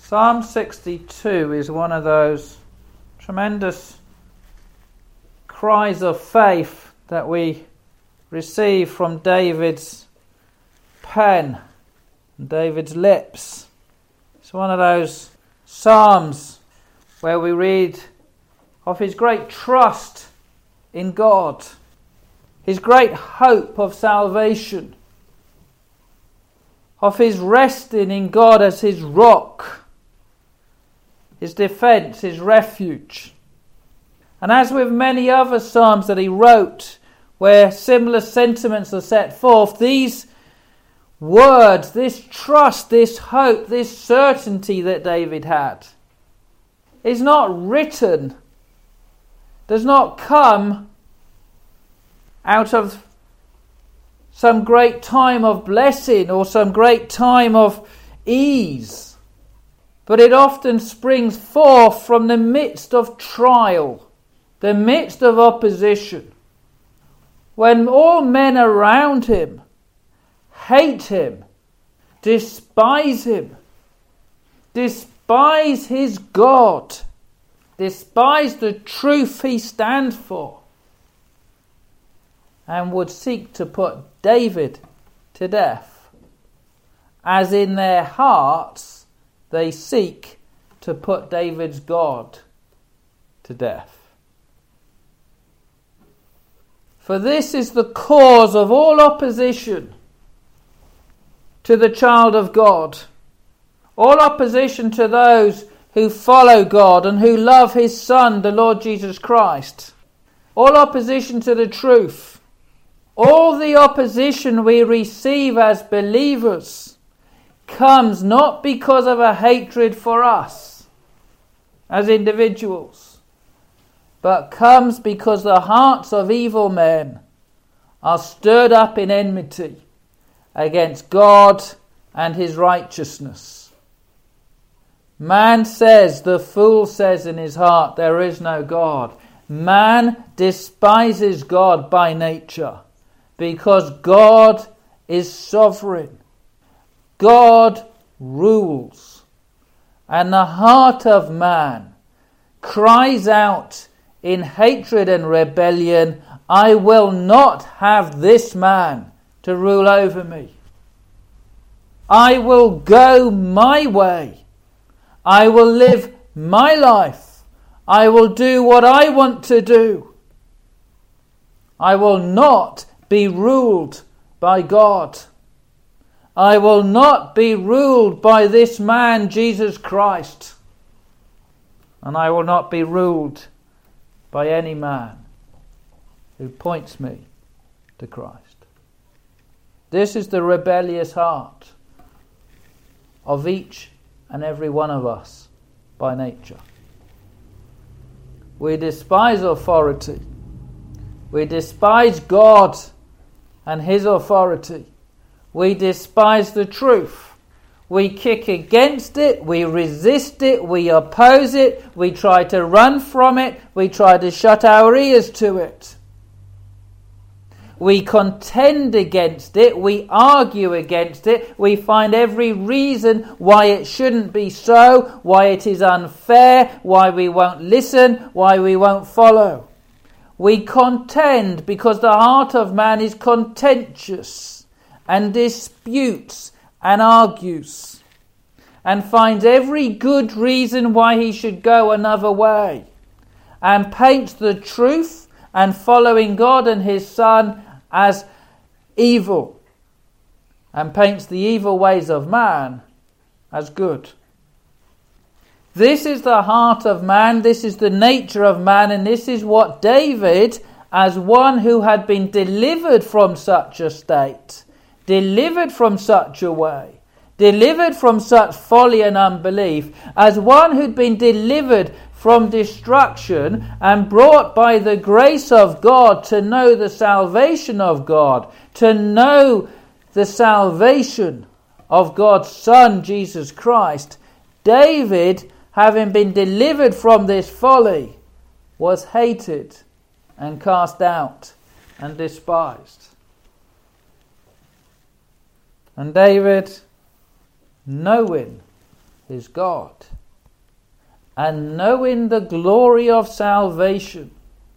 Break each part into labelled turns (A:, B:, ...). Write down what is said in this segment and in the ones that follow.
A: Psalm 62 is one of those tremendous cries of faith that we receive from David's pen, David's lips. It's one of those psalms where we read of his great trust in God, his great hope of salvation, of his resting in God as his rock, his defence, his refuge. And as with many other psalms that he wrote, where similar sentiments are set forth, these words, this trust, this hope, this certainty that David had is not written, does not come out of some great time of blessing or some great time of ease, but it often springs forth from the midst of trial, the midst of opposition, when all men around him hate him, despise him, despise his God, despise the truth he stands for, and would seek to put David to death, as in their hearts they seek to put David's God to death. For this is the cause of all opposition to the child of God, all opposition to those who follow God and who love his Son, the Lord Jesus Christ, all opposition to the truth, all the opposition we receive as believers comes not because of a hatred for us as individuals, but comes because the hearts of evil men are stirred up in enmity against God and his righteousness. Man says, the fool says in his heart, there is no God. Man despises God by nature because God is sovereign. God rules. And the heart of man cries out in hatred and rebellion, I will not have this man to rule over me. I will go my way. I will live my life. I will do what I want to do. I will not be ruled by God. I will not be ruled by this man, Jesus Christ. And I will not be ruled by any man who points me to Christ. This is the rebellious heart of each and every one of us by nature. We despise authority. We despise God and his authority. We despise the truth. We kick against it, we resist it, we oppose it, we try to run from it, we try to shut our ears to it. We contend against it, we argue against it, we find every reason why it shouldn't be so, why it is unfair, why we won't listen, why we won't follow. We contend because the heart of man is contentious and disputes and argues and finds every good reason why he should go another way and paints the truth and following God and his Son as evil and paints the evil ways of man as good. This is the heart of man, this is the nature of man, and this is what David, as one who had been delivered from such a state, delivered from such a way, delivered from such folly and unbelief, as one who'd been delivered from destruction and brought by the grace of God to know the salvation of God, to know the salvation of God's Son, Jesus Christ. David, having been delivered from this folly, was hated and cast out and despised. And David, knowing his God. And knowing the glory of salvation,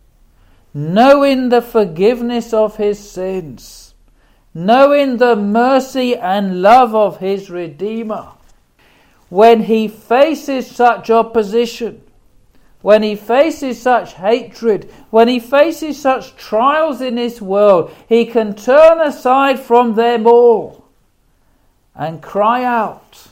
A: knowing the forgiveness of his sins, knowing the mercy and love of his Redeemer, when he faces such opposition, when he faces such hatred, when he faces such trials in this world, he can turn aside from them all and cry out,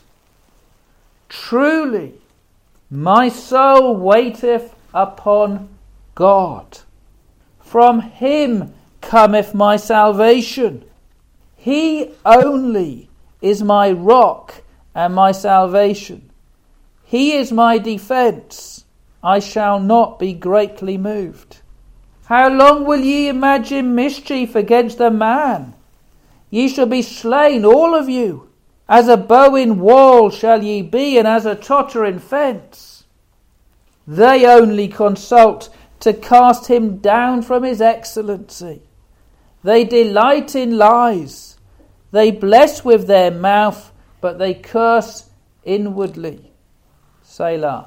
A: "Truly, my soul waiteth upon God. From him cometh my salvation. He only is my rock and my salvation. He is my defence. I shall not be greatly moved. How long will ye imagine mischief against a man? Ye shall be slain, all of you. As a bow in wall shall ye be, and as a tottering fence. They only consult to cast him down from his excellency. They delight in lies. They bless with their mouth, but they curse inwardly." Selah.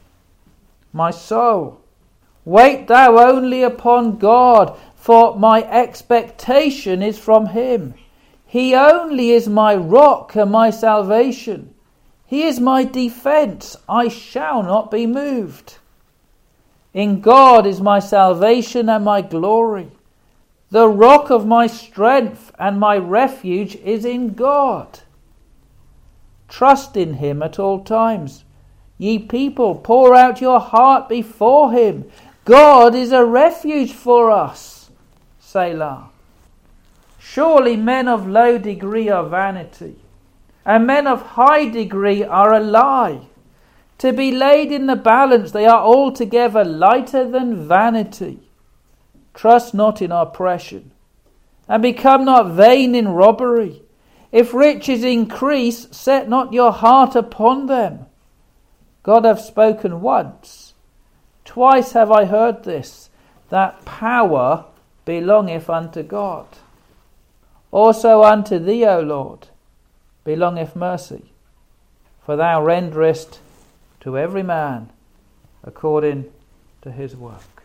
A: My soul, wait thou only upon God, for my expectation is from him. He only is my rock and my salvation. He is my defence. I shall not be moved. In God is my salvation and my glory. The rock of my strength and my refuge is in God. Trust in him at all times. Ye people, pour out your heart before him. God is a refuge for us. Selah. Surely men of low degree are vanity, and men of high degree are a lie. To be laid in the balance, they are altogether lighter than vanity. Trust not in oppression, and become not vain in robbery. If riches increase, set not your heart upon them. God hath spoken once, twice have I heard this, that power belongeth unto God. Also unto thee, O Lord, belongeth mercy, for thou renderest to every man according to his work.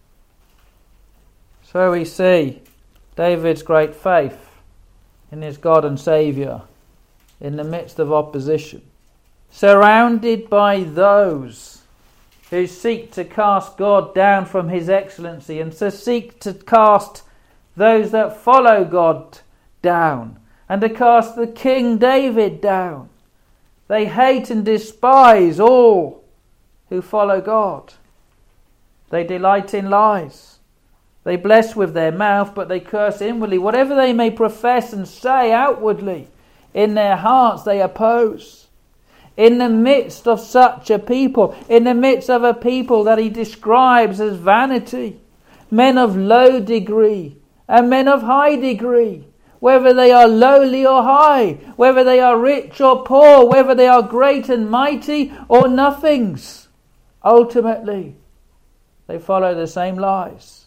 A: So we see David's great faith in his God and Saviour in the midst of opposition, surrounded by those who seek to cast God down from his excellency and to seek to cast those that follow God down and to cast the King David down. They hate and despise all who follow God. They delight in lies. They bless with their mouth, but they curse inwardly. Whatever they may profess and say outwardly, in their hearts they oppose. In the midst of such a people, in the midst of a people that he describes as vanity, men of low degree and men of high degree, whether they are lowly or high, whether they are rich or poor, whether they are great and mighty or nothings, ultimately they follow the same lies.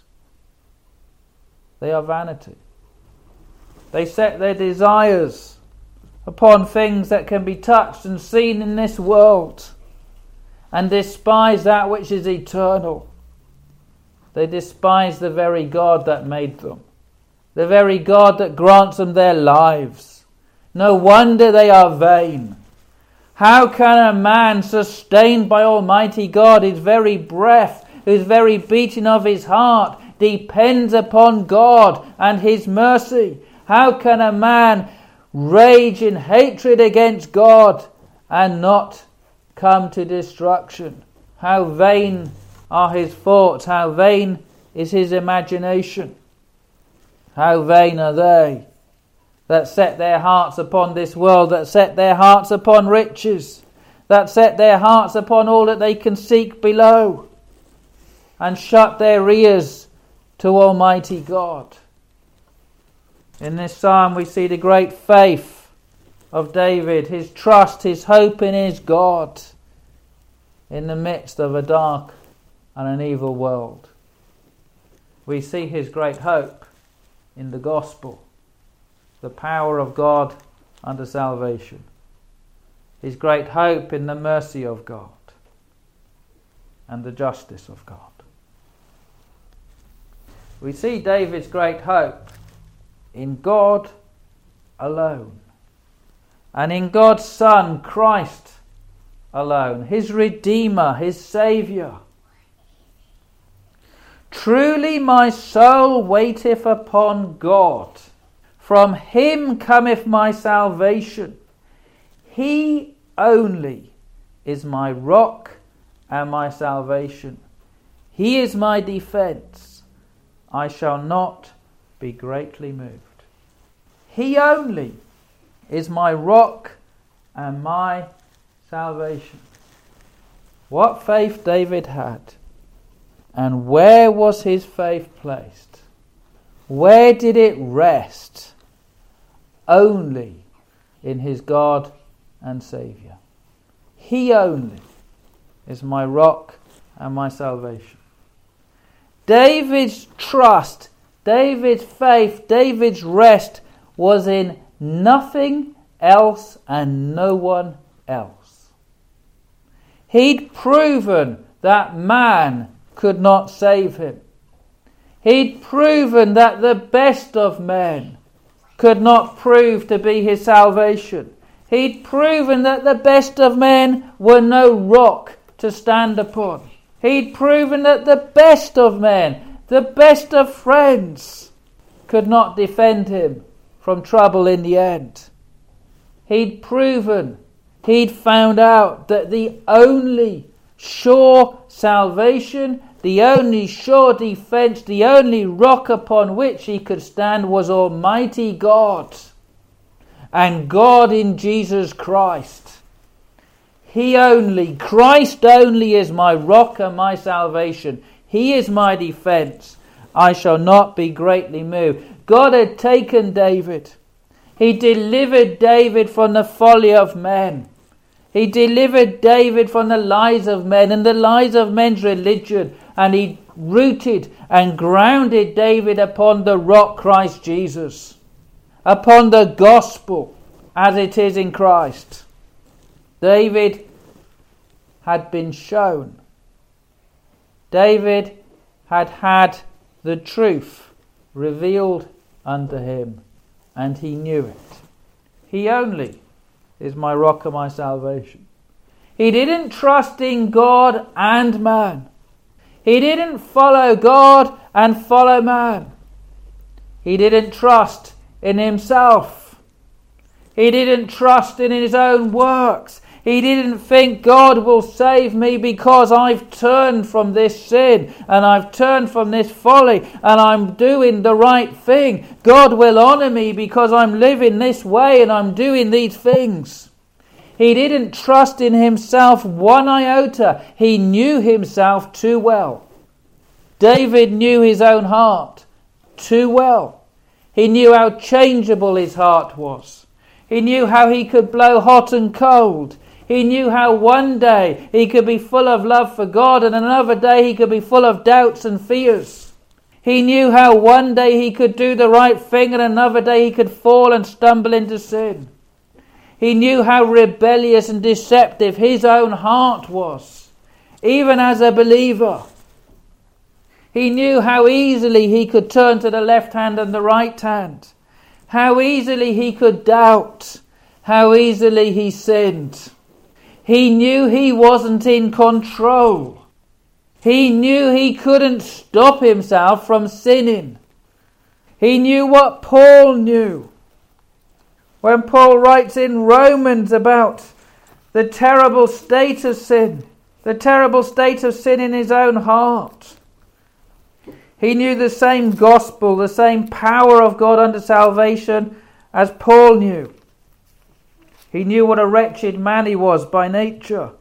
A: They are vanity. They set their desires upon things that can be touched and seen in this world, and despise that which is eternal. They despise the very God that made them, the very God that grants them their lives. No wonder they are vain. How can a man sustained by Almighty God, his very breath, whose very beating of his heart depends upon God and his mercy, how can a man rage in hatred against God and not come to destruction? How vain are his thoughts, how vain is his imagination. How vain are they that set their hearts upon this world, that set their hearts upon riches, that set their hearts upon all that they can seek below, and shut their ears to Almighty God. In this psalm we see the great faith of David, his trust, his hope in his God in the midst of a dark and an evil world. We see his great hope in the gospel, the power of God unto salvation. his great hope in the mercy of God and the justice of God. We see David's great hope in God alone and in God's Son, Christ alone, his Redeemer, his Saviour. Truly my soul waiteth upon God. From him cometh my salvation. He only is my rock and my salvation. He is my defence. I shall not be greatly moved. He only is my rock and my salvation. What faith David had. And where was his faith placed? Where did it rest? Only in his God and Saviour. He only is my rock and my salvation. David's trust, David's faith, David's rest was in nothing else and no one else. He'd proven that man could not save him. He'd proven that the best of men could not prove to be his salvation. He'd proven that the best of men were no rock to stand upon. He'd proven that the best of men, the best of friends, could not defend him from trouble in the end. He'd proven, he'd found out that the only sure salvation, the only sure defence, the only rock upon which he could stand was Almighty God, and God in Jesus Christ. He only, Christ only is my rock and my salvation. He is my defence. I shall not be greatly moved. God had taken David. He delivered David from the folly of men. He delivered David from the lies of men and the lies of men's religion. And he rooted and grounded David upon the rock Christ Jesus. Upon the gospel as it is in Christ. David had been shown. David had had the truth revealed unto him, and he knew it. He only is my rock and my salvation. He didn't trust in God and man. He didn't follow God and follow man. He didn't trust in himself. He didn't trust in his own works. He didn't think God will save me because I've turned from this sin and I've turned from this folly and I'm doing the right thing. God will honour me because I'm living this way and I'm doing these things. He didn't trust in himself one iota. He knew himself too well. David knew his own heart too well. He knew how changeable his heart was. He knew how he could blow hot and cold. He knew how one day he could be full of love for God and another day he could be full of doubts and fears. He knew how one day he could do the right thing and another day he could fall and stumble into sin. He knew how rebellious and deceptive his own heart was, even as a believer. He knew how easily he could turn to the left hand and the right hand, how easily he could doubt, how easily he sinned. He knew he wasn't in control. He knew he couldn't stop himself from sinning. He knew what Paul knew. When Paul writes in Romans about the terrible state of sin, the terrible state of sin in his own heart, he knew the same gospel, the same power of God unto salvation as Paul knew. He knew what a wretched man he was by nature.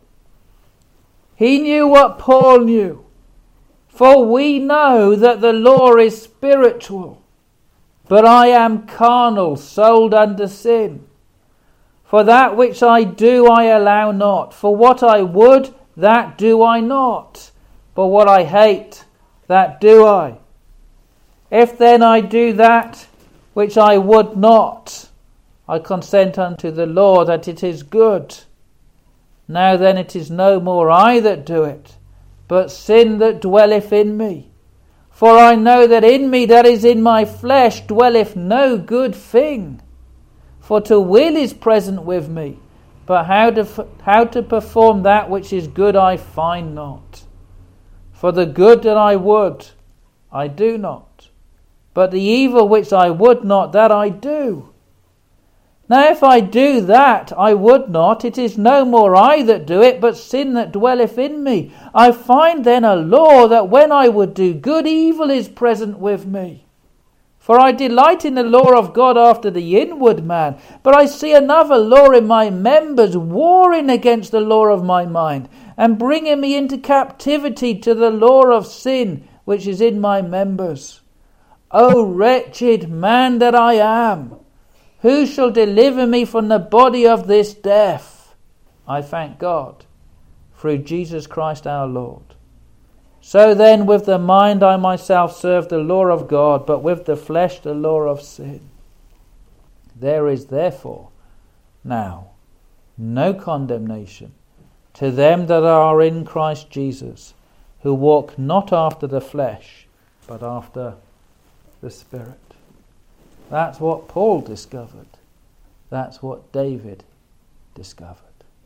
A: He knew what Paul knew. For we know that the law is spiritual, but I am carnal, sold under sin. For that which I do I allow not. For what I would, that do I not. But what I hate, that do I. If then I do that which I would not, I consent unto the law that it is good. Now then it is no more I that do it, but sin that dwelleth in me. For I know that in me, that is in my flesh, dwelleth no good thing. For to will is present with me, but how to perform that which is good I find not. For the good that I would, I do not, but the evil which I would not, that I do. Now if I do that I would not, it is no more I that do it, but sin that dwelleth in me. I find then a law, that when I would do good, evil is present with me. For I delight in the law of God after the inward man, but I see another law in my members, warring against the law of my mind, and bringing me into captivity to the law of sin, which is in my members. O wretched man that I am! Who shall deliver me from the body of this death? I thank God, through Jesus Christ our Lord. So then with the mind I myself serve the law of God, but with the flesh the law of sin. There is therefore now no condemnation to them that are in Christ Jesus, who walk not after the flesh, but after the Spirit. That's what Paul discovered. That's what David discovered.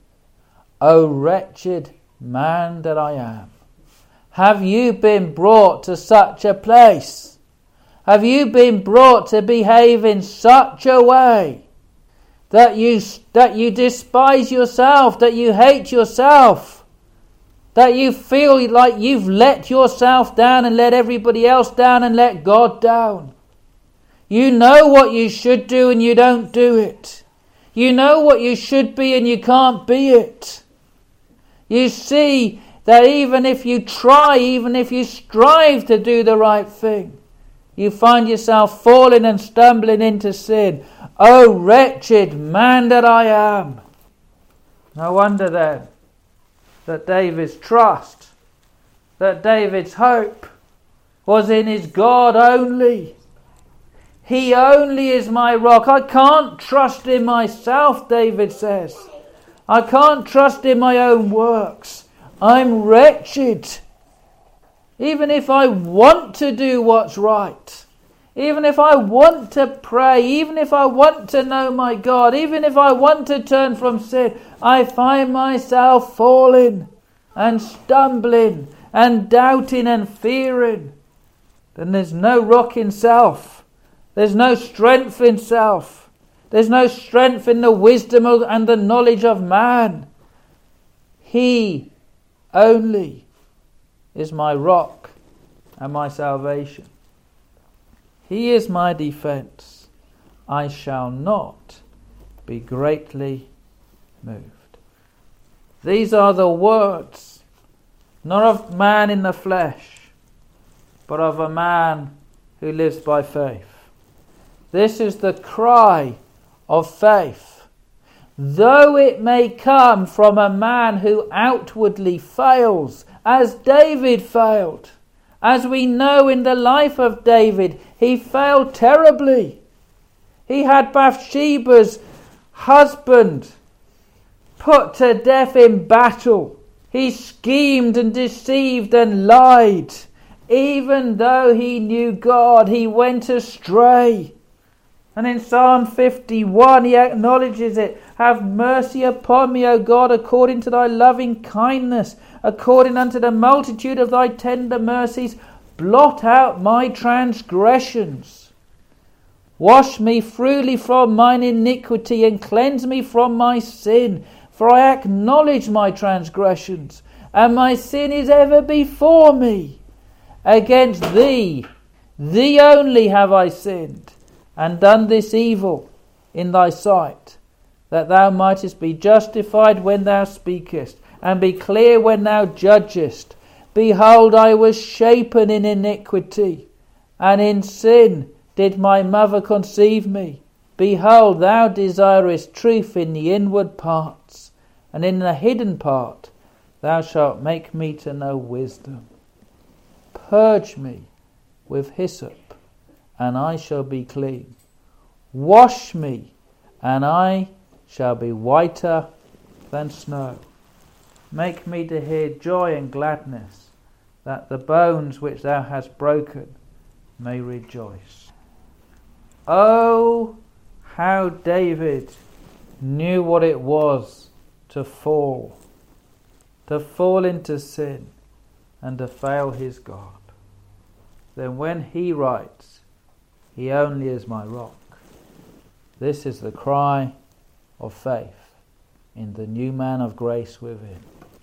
A: O wretched man that I am! Have you been brought to such a place? Have you been brought to behave in such a way that you despise yourself, that you hate yourself, that you feel like you've let yourself down and let everybody else down and let God down? You know what you should do and you don't do it. You know what you should be and you can't be it. You see that even if you try, even if you strive to do the right thing, you find yourself falling and stumbling into sin. Oh, wretched man that I am! No wonder then that David's trust, that David's hope was in his God only. He only is my rock. I can't trust in myself, David says. I can't trust in my own works. I'm wretched. Even if I want to do what's right, even if I want to pray, even if I want to know my God, even if I want to turn from sin, I find myself falling and stumbling and doubting and fearing. Then there's no rock in self. There's no strength in self. There's no strength in the wisdom and the knowledge of man. He only is my rock and my salvation. He is my defense. I shall not be greatly moved. These are the words, not of man in the flesh, but of a man who lives by faith. This is the cry of faith. Though it may come from a man who outwardly fails, as David failed. As we know in the life of David, he failed terribly. He had Bathsheba's husband put to death in battle. He schemed and deceived and lied. Even though he knew God, he went astray. And in Psalm 51 he acknowledges it. Have mercy upon me, O God, according to thy loving kindness, according unto the multitude of thy tender mercies. Blot out my transgressions. Wash me freely from mine iniquity, and cleanse me from my sin. For I acknowledge my transgressions, and my sin is ever before me. Against thee, thee only have I sinned, and done this evil in thy sight, that thou mightest be justified when thou speakest, and be clear when thou judgest. Behold, I was shapen in iniquity, and in sin did my mother conceive me. Behold, thou desirest truth in the inward parts, and in the hidden part thou shalt make me to know wisdom. Purge me with hyssop, and I shall be clean. Wash me, and I shall be whiter than snow. Make me to hear joy and gladness, that the bones which thou hast broken may rejoice. Oh, how David knew what it was to fall into sin and to fail his God. Then when he writes, he only is my rock, this is the cry of faith in the new man of grace within.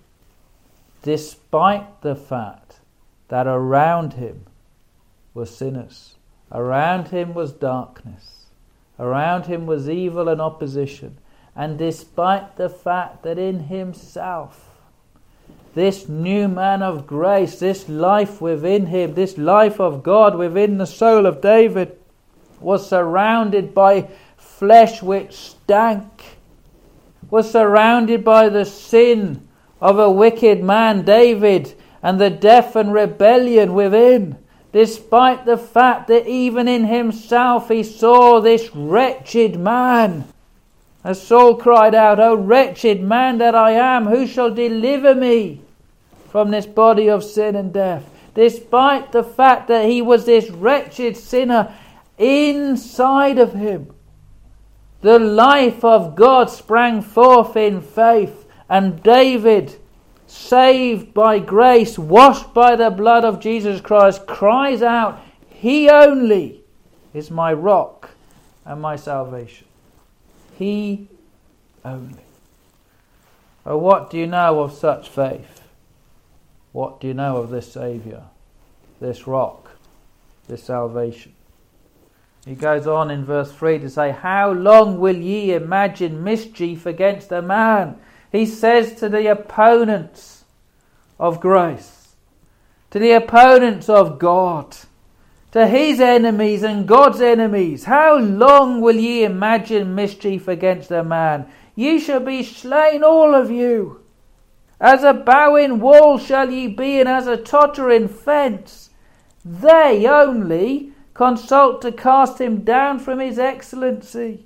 A: Despite the fact that around him were sinners, around him was darkness, around him was evil and opposition, and despite the fact that in himself, this new man of grace, this life within him, this life of God within the soul of David, was surrounded by flesh which stank, was surrounded by the sin of a wicked man, David, and the death and rebellion within. Despite the fact that even in himself he saw this wretched man. As Saul cried out, O wretched man that I am, who shall deliver me from this body of sin and death? Despite the fact that he was this wretched sinner, inside of him, the life of God sprang forth in faith, and David, saved by grace, washed by the blood of Jesus Christ, cries out, He only is my rock and my salvation. He only. Oh, what do you know of such faith? What do you know of this Saviour, this rock, this salvation? He goes on in verse 3 to say, How long will ye imagine mischief against a man? He says to the opponents of grace, to the opponents of God, to his enemies and God's enemies, how long will ye imagine mischief against a man? Ye shall be slain, all of you. As a bowing wall shall ye be, and as a tottering fence. They only consult to cast him down from his excellency.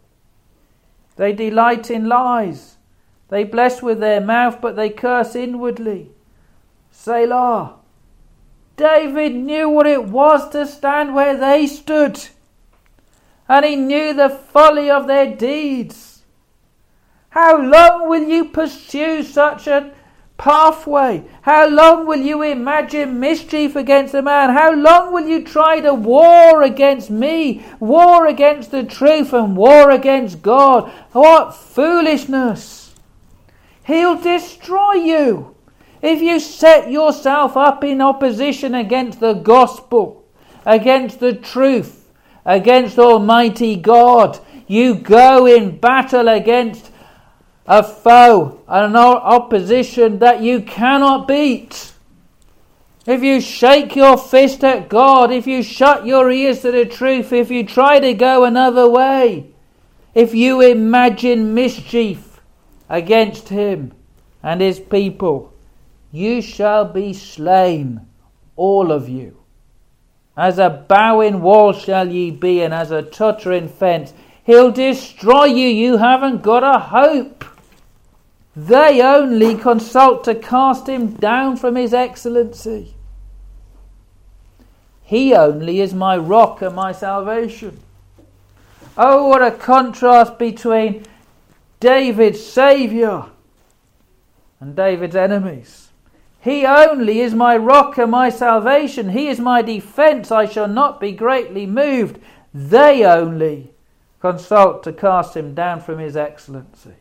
A: They delight in lies. They bless with their mouth, but they curse inwardly. Selah. David knew what it was to stand where they stood, and he knew the folly of their deeds. How long will you pursue such a pathway? How long will you imagine mischief against a man? How long will you try to war against me, war against the truth, and war against God? What foolishness! He'll destroy you if you set yourself up in opposition against the gospel, against the truth, against Almighty God. You go in battle against a foe, an opposition that you cannot beat. If you shake your fist at God, if you shut your ears to the truth, if you try to go another way, if you imagine mischief against him and his people, you shall be slain, all of you. As a bowing wall shall ye be, and as a tottering fence. He'll destroy you. You haven't got a hope. They only consult to cast him down from his excellency. He only is my rock and my salvation. Oh, what a contrast between David's Saviour and David's enemies. He only is my rock and my salvation. He is my defence. I shall not be greatly moved. They only consult to cast him down from his excellency.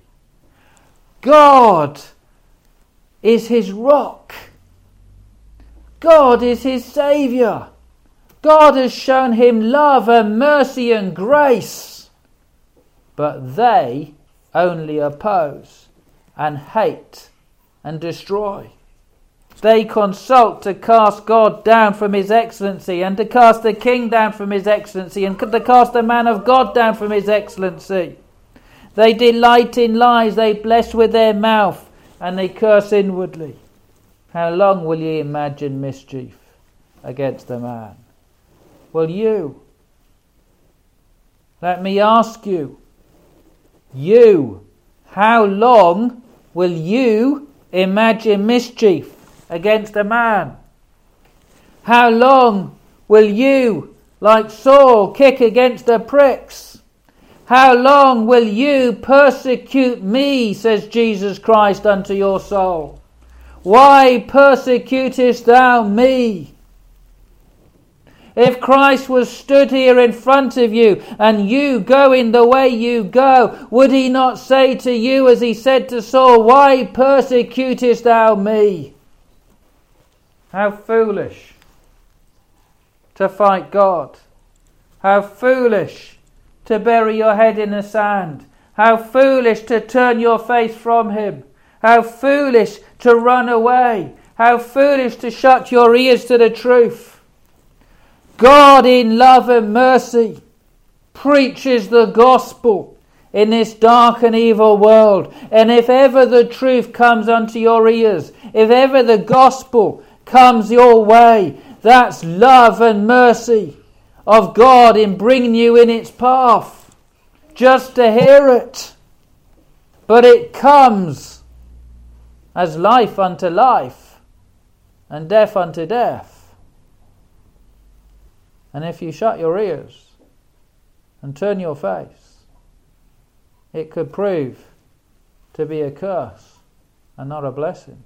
A: God is his rock. God is his Saviour. God has shown him love and mercy and grace. But they only oppose and hate and destroy. They consult to cast God down from his excellency, and to cast the king down from his excellency, and to cast the man of God down from his excellency. They delight in lies, they bless with their mouth, and they curse inwardly. How long will ye imagine mischief against a man? Will you? Let me ask you, how long will you imagine mischief against a man? How long will you, like Saul, kick against the pricks? How long will you persecute me, says Jesus Christ unto your soul? Why persecutest thou me? If Christ was stood here in front of you and you going the way you go, would he not say to you as he said to Saul, why persecutest thou me? How foolish to fight God. How foolish to bury your head in the sand. How foolish to turn your face from him. How foolish to run away. How foolish to shut your ears to the truth. God in love and mercy preaches the gospel in this dark and evil world. And if ever the truth comes unto your ears, if ever the gospel comes your way, that's love and mercy of God in bringing you in its path. Just to hear it. But it comes as life unto life and death unto death. And if you shut your ears and turn your face, it could prove to be a curse and not a blessing.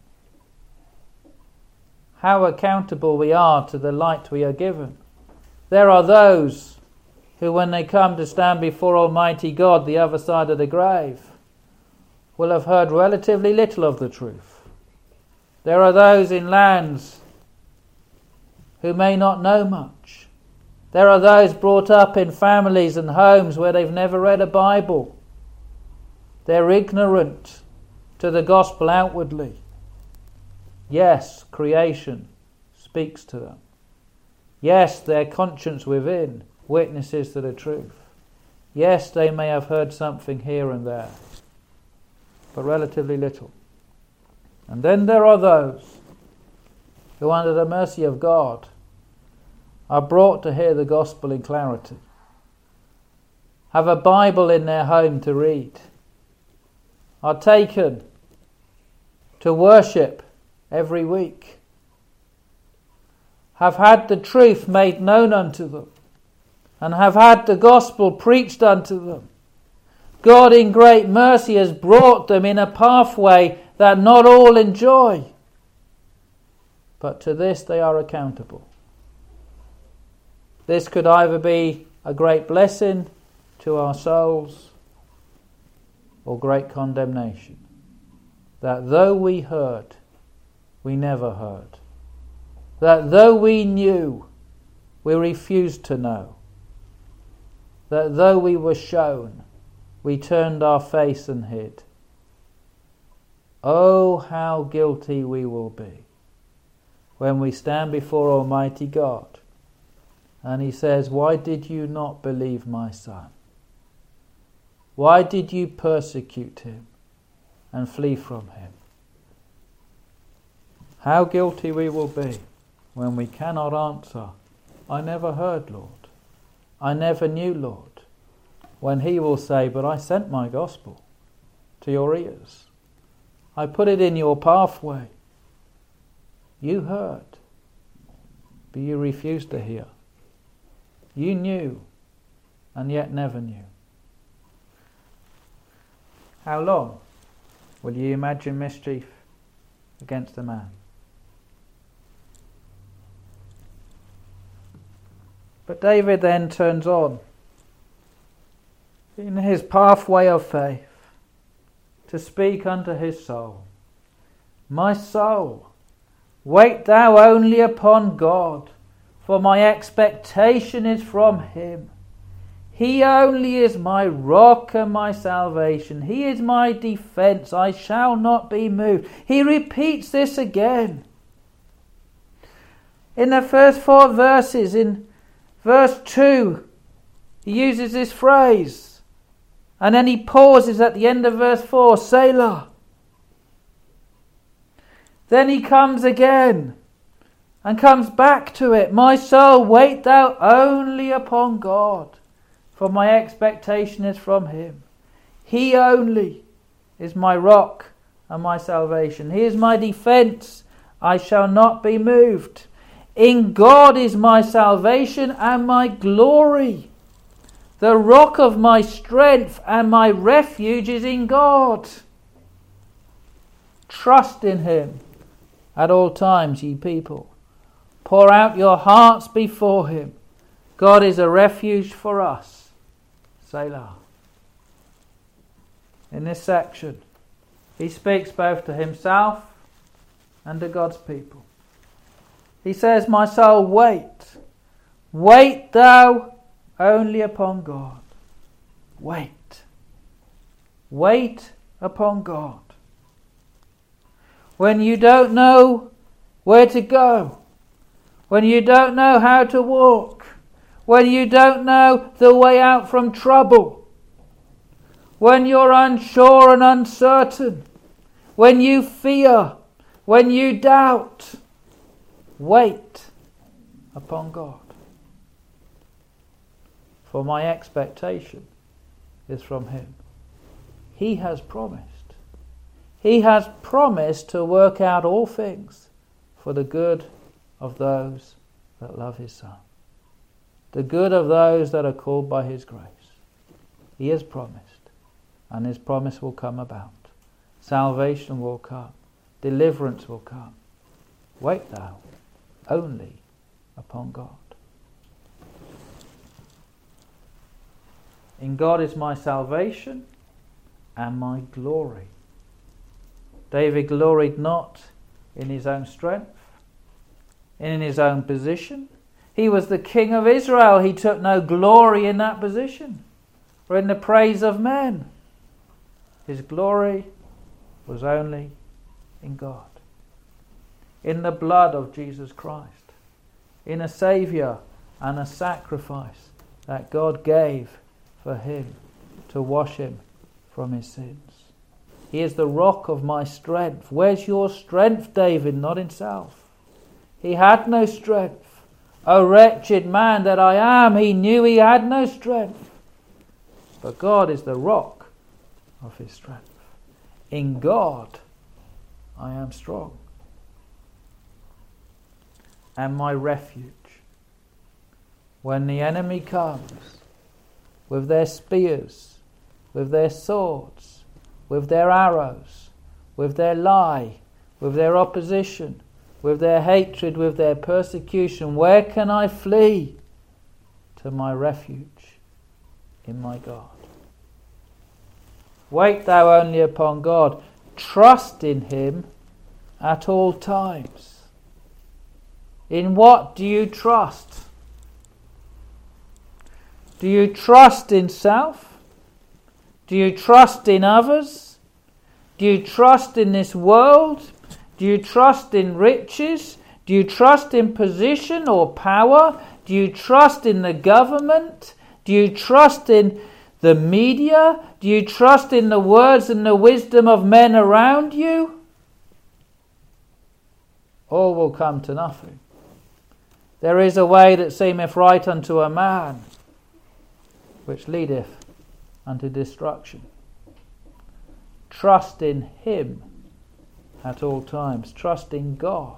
A: How accountable we are to the light we are given. There are those who, when they come to stand before Almighty God, the other side of the grave, will have heard relatively little of the truth. There are those in lands who may not know much. There are those brought up in families and homes where they've never read a Bible. They're ignorant to the gospel outwardly. Yes, creation speaks to them. Yes, their conscience within witnesses to the truth. Yes, they may have heard something here and there, but relatively little. And then there are those who, under the mercy of God, are brought to hear the gospel in clarity, have a Bible in their home to read, are taken to worship every week, have had the truth made known unto them, and have had the gospel preached unto them. God in great mercy has brought them in a pathway that not all enjoy, but to this they are accountable. This could either be a great blessing to our souls or great condemnation. That though we heard, we never heard. That though we knew, we refused to know. That though we were shown, we turned our face and hid. Oh, how guilty we will be when we stand before Almighty God. And he says, why did you not believe my son? Why did you persecute him and flee from him? How guilty we will be when we cannot answer, I never heard, Lord. I never knew, Lord. When he will say, but I sent my gospel to your ears. I put it in your pathway. You heard, but you refused to hear. You knew, and yet never knew. How long will you imagine mischief against a man? But David then turns on in his pathway of faith to speak unto his soul. My soul, wait thou only upon God, for my expectation is from him. He only is my rock and my salvation. He is my defense. I shall not be moved. He repeats this again. In the first 4 verses, in verse 2, he uses this phrase. And then he pauses at the end of verse 4, Selah. Then he comes again and comes back to it. My soul, wait thou only upon God, for my expectation is from him. He only is my rock and my salvation. He is my defence. I shall not be moved. In God is my salvation and my glory. The rock of my strength and my refuge is in God. Trust in him at all times, ye people. Pour out your hearts before him. God is a refuge for us. Selah. In this section, he speaks both to himself and to God's people. He says, my soul, wait. Wait thou only upon God. Wait. Wait upon God. When you don't know where to go, when you don't know how to walk, when you don't know the way out from trouble, when you're unsure and uncertain, when you fear, when you doubt, wait upon God. For my expectation is from him. He has promised. He has promised to work out all things for the good of those that love his Son. The good of those that are called by his grace. He has promised, and his promise will come about. Salvation will come. Deliverance will come. Wait thou only upon God. In God is my salvation and my glory. David gloried not in his own strength, in his own position. He was the king of Israel. He took no glory in that position or in the praise of men. His glory was only in God, in the blood of Jesus Christ, in a Saviour and a sacrifice that God gave for him to wash him from his sins. He is the rock of my strength. Where's your strength, David? Not in self. He had no strength. O wretched man that I am, he knew he had no strength. But God is the rock of his strength. In God I am strong. And my refuge. When the enemy comes with their spears, with their swords, with their arrows, with their lie, with their opposition, with their hatred, with their persecution, where can I flee? To my refuge in my God. Wait thou only upon God. Trust in him at all times. In what do you trust? Do you trust in self? Do you trust in others? Do you trust in this world? Do you trust in riches? Do you trust in position or power? Do you trust in the government? Do you trust in the media? Do you trust in the words and the wisdom of men around you? All will come to nothing. There is a way that seemeth right unto a man, which leadeth unto destruction. Trust in him at all times. Trust in God.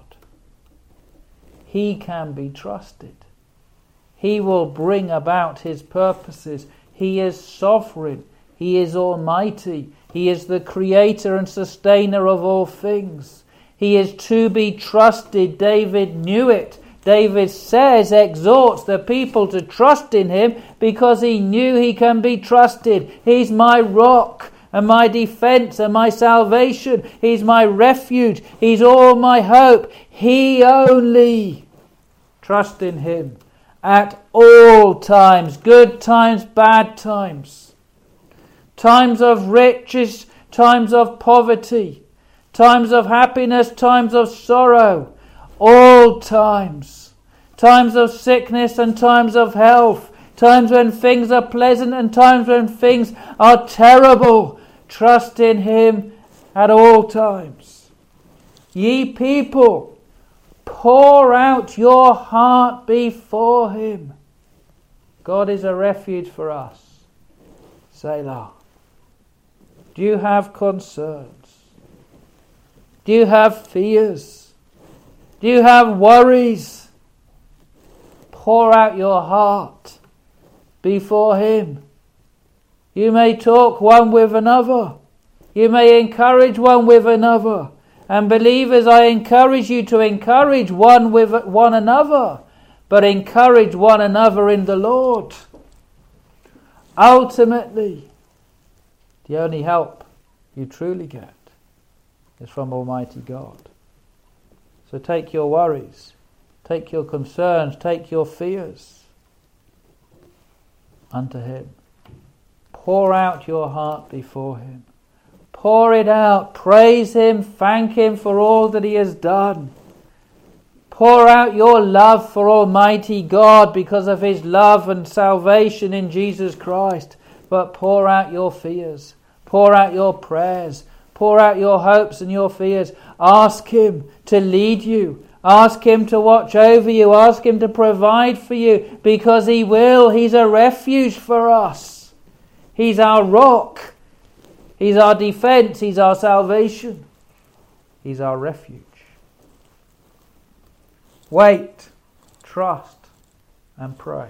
A: He can be trusted. He will bring about his purposes. He is sovereign. He is almighty. He is the creator and sustainer of all things. He is to be trusted. David knew it. David exhorts the people to trust in him because he knew he can be trusted. He's my rock and my defence and my salvation. He's my refuge. He's all my hope. He only. Trust in him at all times, good times, bad times. Times of riches, times of poverty, times of happiness, times of sorrow. All times. Times of sickness and times of health. Times when things are pleasant and times when things are terrible. Trust in him at all times. Ye people, pour out your heart before him. God is a refuge for us. Selah. Do you have concerns? Do you have fears? Do you have worries? Pour out your heart before Him. You may talk one with another. You may encourage one with another. And believers, I encourage you to encourage one with one another, but encourage one another in the Lord. Ultimately, the only help you truly get is from Almighty God. So take your worries, take your concerns, take your fears unto Him. Pour out your heart before Him. Pour it out. Praise Him. Thank Him for all that He has done. Pour out your love for Almighty God because of His love and salvation in Jesus Christ. But pour out your fears. Pour out your prayers. Pour out your hopes and your fears. Ask Him to lead you. Ask Him to watch over you. Ask Him to provide for you, because He will. He's a refuge for us. He's our rock. He's our defense. He's our salvation. He's our refuge. Wait, trust, and pray.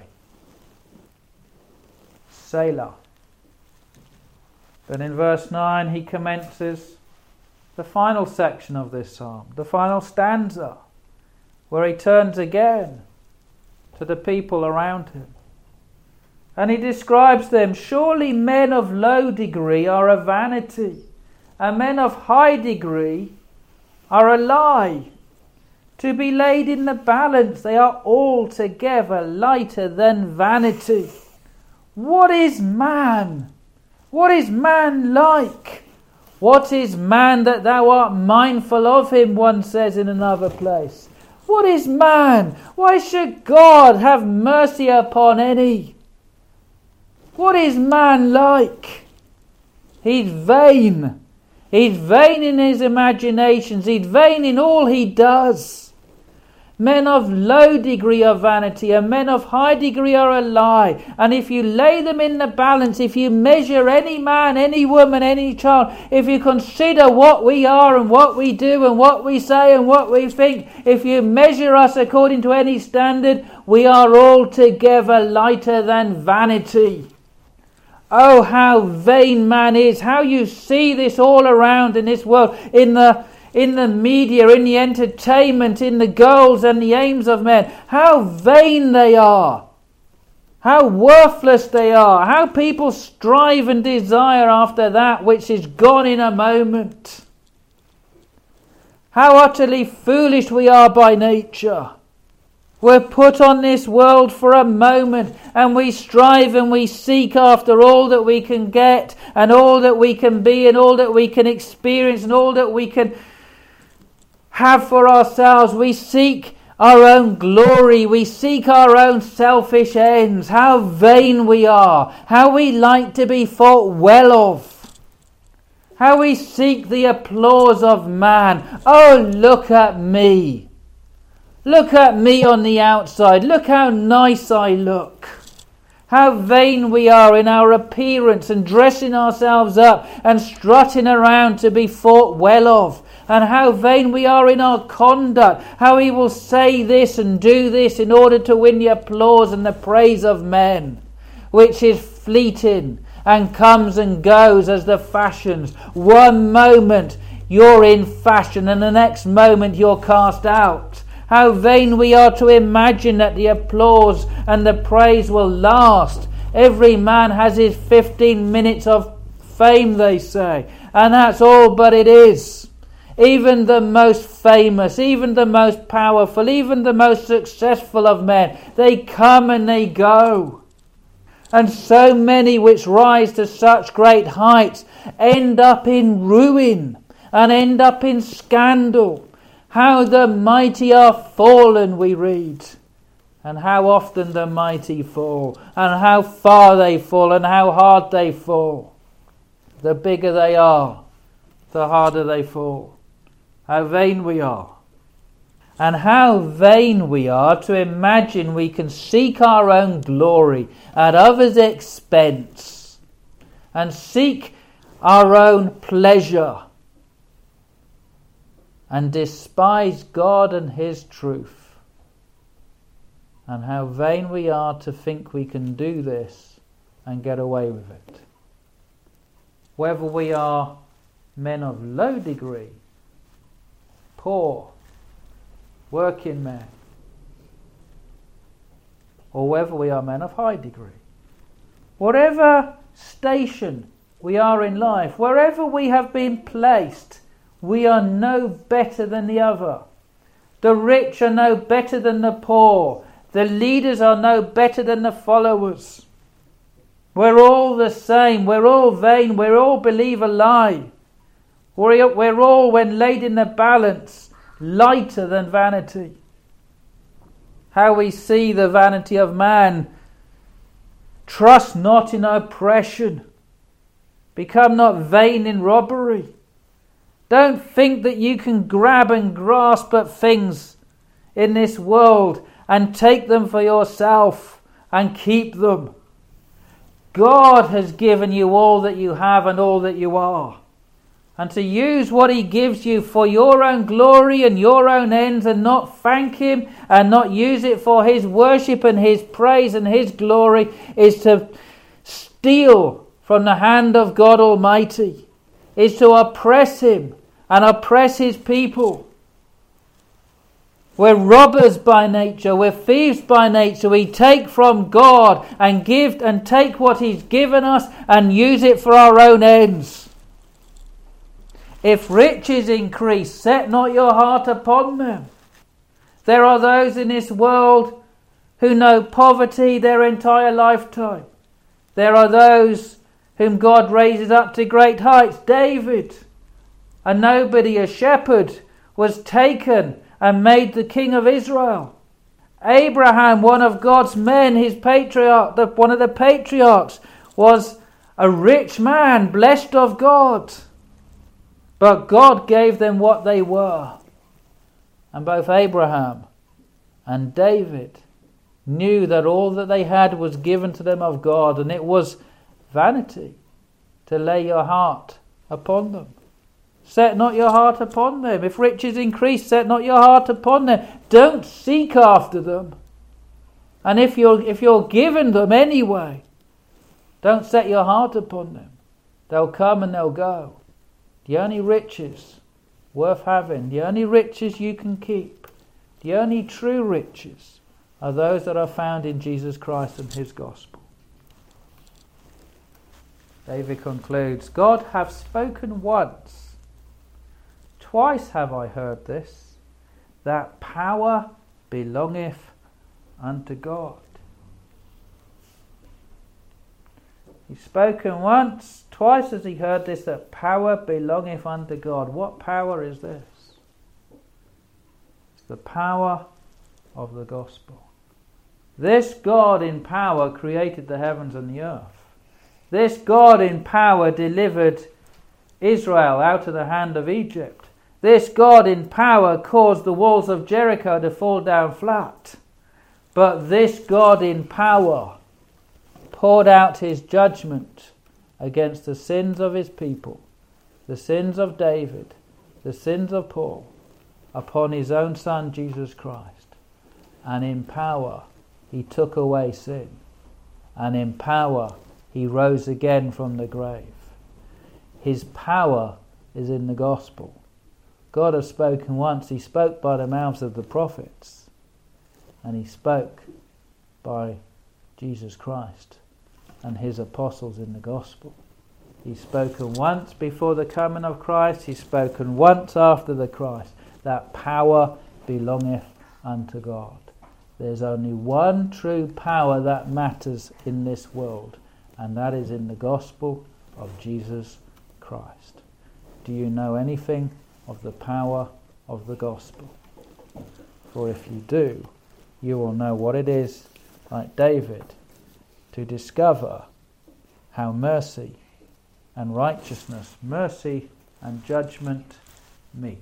A: Selah. Then in verse 9 he commences the final section of this psalm, the final stanza, where he turns again to the people around him. And he describes them: surely men of low degree are a vanity, and men of high degree are a lie. To be laid in the balance, they are altogether lighter than vanity. What is man? What is man like? What is man that thou art mindful of him, one says in another place. What is man? Why should God have mercy upon any? What is man like? He's vain. He's vain in his imaginations. He's vain in all he does. Men of low degree are vanity, and men of high degree are a lie. And if you lay them in the balance, if you measure any man, any woman, any child, if you consider what we are and what we do and what we say and what we think, if you measure us according to any standard, we are altogether lighter than vanity. Oh, how vain man is. How you see this all around in this world, in the media, in the entertainment, in the goals and the aims of men. How vain they are. How worthless they are. How people strive and desire after that which is gone in a moment. How utterly foolish we are by nature. We're put on this world for a moment, and we strive and we seek after all that we can get and all that we can be and all that we can experience and all that we can have for ourselves. We seek our own glory. We seek our own selfish ends. How vain we are. How we like to be thought well of. How we seek the applause of man. Oh, look at me. Look at me on the outside. Look how nice I look. How vain we are in our appearance and dressing ourselves up and strutting around to be thought well of. And how vain we are in our conduct. How we will say this and do this in order to win the applause and the praise of men, which is fleeting and comes and goes as the fashions. One moment you're in fashion and the next moment you're cast out. How vain we are to imagine that the applause and the praise will last. Every man has his 15 minutes of fame, they say. And that's all but it is. Even the most famous, even the most powerful, even the most successful of men, they come and they go. And so many which rise to such great heights end up in ruin and end up in scandal. How the mighty are fallen, we read. And how often the mighty fall. And how far they fall and how hard they fall. The bigger they are, the harder they fall. How vain we are. And how vain we are to imagine we can seek our own glory at others' expense. And seek our own pleasure and despise God and his truth. And how vain we are to think we can do this and get away with it. Whether we are men of low degree, poor, working men, or whether we are men of high degree. Whatever station we are in life, wherever we have been placed, we are no better than the other. The rich are no better than the poor. The leaders are no better than the followers. We're all the same. We're all vain. We all believe a lie. We're all, when laid in the balance, lighter than vanity. How we see the vanity of man. Trust not in oppression. Become not vain in robbery. Don't think that you can grab and grasp at things in this world and take them for yourself and keep them. God has given you all that you have and all that you are. And to use what he gives you for your own glory and your own ends, and not thank him and not use it for his worship and his praise and his glory, is to steal from the hand of God Almighty, is to oppress him and oppress his people. We're robbers by nature, we're thieves by nature. We take from God and give and take what he's given us and use it for our own ends. If riches increase, set not your heart upon them. There are those in this world who know poverty their entire lifetime. There are those whom God raises up to great heights. David, a nobody, a shepherd, was taken and made the king of Israel. Abraham, one of God's men, his patriarch, one of the patriarchs, was a rich man, blessed of God. But God gave them what they were. And both Abraham and David knew that all that they had was given to them of God, and it was vanity to lay your heart upon them. Set not your heart upon them. If riches increase, set not your heart upon them. Don't seek after them. And if you're given them anyway, don't set your heart upon them. They'll come and they'll go. The only riches worth having, the only riches you can keep, the only true riches are those that are found in Jesus Christ and his gospel. David concludes, God hath spoken once, twice have I heard this, that power belongeth unto God. He's spoken once, twice has he heard this, that power belongeth unto God. What power is this? It's the power of the gospel. This God in power created the heavens and the earth. This God in power delivered Israel out of the hand of Egypt. This God in power caused the walls of Jericho to fall down flat. But this God in power poured out his judgment against the sins of his people, the sins of David, the sins of Paul, upon his own Son Jesus Christ. And in power he took away sin. And in power he rose again from the grave. His power is in the gospel. God has spoken once. He spoke by the mouths of the prophets. And he spoke by Jesus Christ and his apostles in the gospel. He's spoken once before the coming of Christ. He's spoken once after the Christ. That power belongeth unto God. There's only one true power that matters in this world, and that is in the gospel of Jesus Christ. Do you know anything of the power of the gospel? For if you do, you will know what it is, like David, to discover how mercy and righteousness, mercy and judgment meet.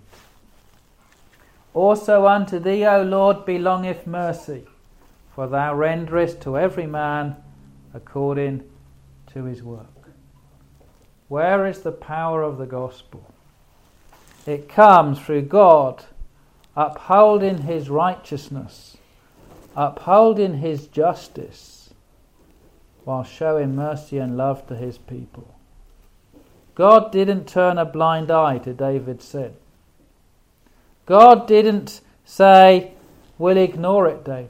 A: Also unto thee, O Lord, belongeth mercy, for thou renderest to every man according to his work. Where is the power of the gospel? It comes through God upholding his righteousness, upholding his justice, while showing mercy and love to his people. God didn't turn a blind eye to David's sin. God didn't say, we'll ignore it, David.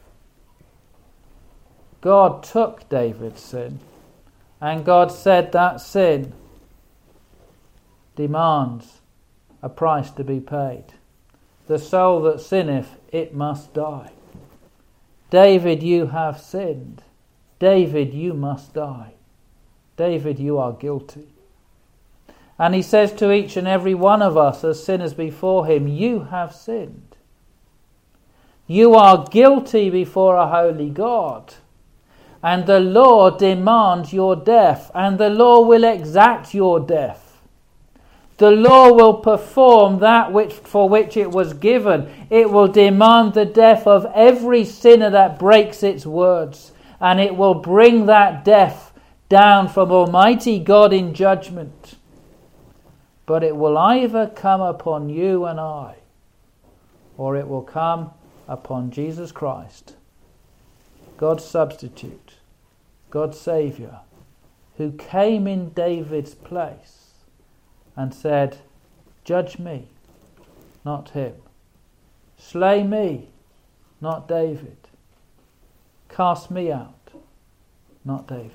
A: God took David's sin, and God said that sin demands a price to be paid. The soul that sinneth, it must die. David, you have sinned. David, you must die. David, you are guilty. And he says to each and every one of us as sinners before him, you have sinned. You are guilty before a holy God. And the law demands your death, and the law will exact your death. The law will perform that for which it was given. It will demand the death of every sinner that breaks its words, and it will bring that death down from Almighty God in judgment. But it will either come upon you and I, or it will come upon Jesus Christ, God's substitute, God's Saviour, who came in David's place and said, judge me, not him. Slay me, not David. Cast me out, not David.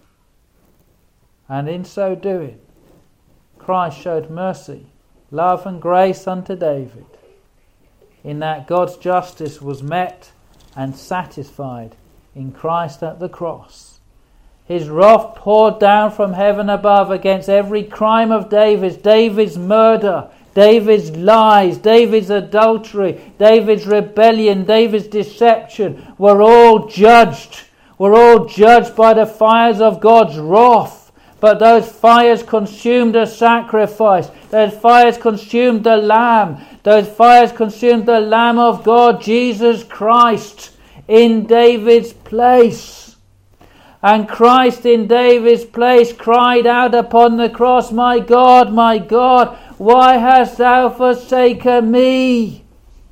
A: And in so doing, Christ showed mercy, love and grace unto David, in that God's justice was met and satisfied in Christ at the cross. His wrath poured down from heaven above against every crime of David's murder, David's lies, David's adultery, David's rebellion, David's deception, were all judged. Were all judged by the fires of God's wrath. But those fires consumed the sacrifice. Those fires consumed the Lamb. Those fires consumed the Lamb of God, Jesus Christ, in David's place. And Christ in David's place cried out upon the cross, my God, why hast thou forsaken me?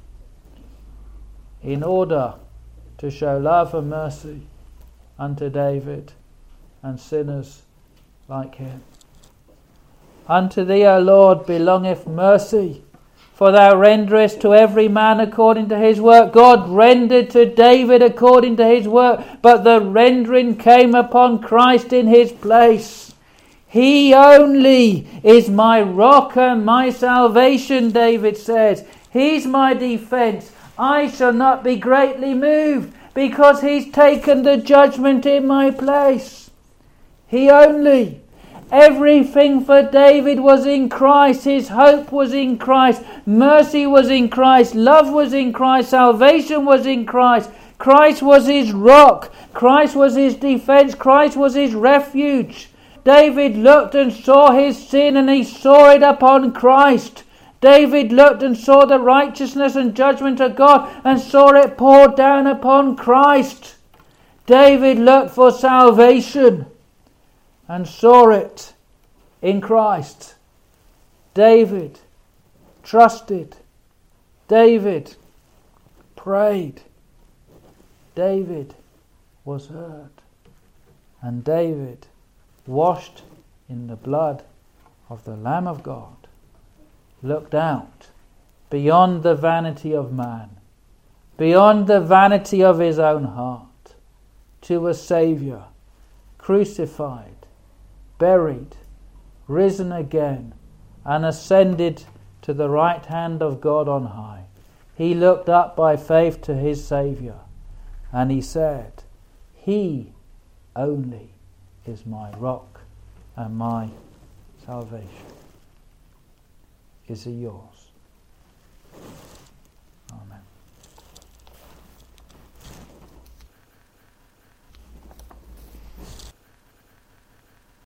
A: In order to show love and mercy unto David and sinners like him. Unto thee, O Lord, belongeth mercy, for thou renderest to every man according to his work. God rendered to David according to his work, but the rendering came upon Christ in his place. He only is my rock and my salvation, David says. He's my defense. I shall not be greatly moved, because he's taken the judgment in my place. He only. Everything for David was in Christ. His hope was in Christ. Mercy was in Christ. Love was in Christ. Salvation was in Christ. Christ was his rock. Christ was his defense. Christ was his refuge. David looked and saw his sin, and he saw it upon Christ. David looked and saw the righteousness and judgment of God, and saw it poured down upon Christ. David looked for salvation and saw it in Christ. David trusted. David prayed. David was heard. And David, washed in the blood of the Lamb of God, looked out beyond the vanity of man, beyond the vanity of his own heart, to a Saviour, crucified, buried, risen again, and ascended to the right hand of God on high. He looked up by faith to his Saviour, and he said, He only is my rock and my salvation. Is he yours?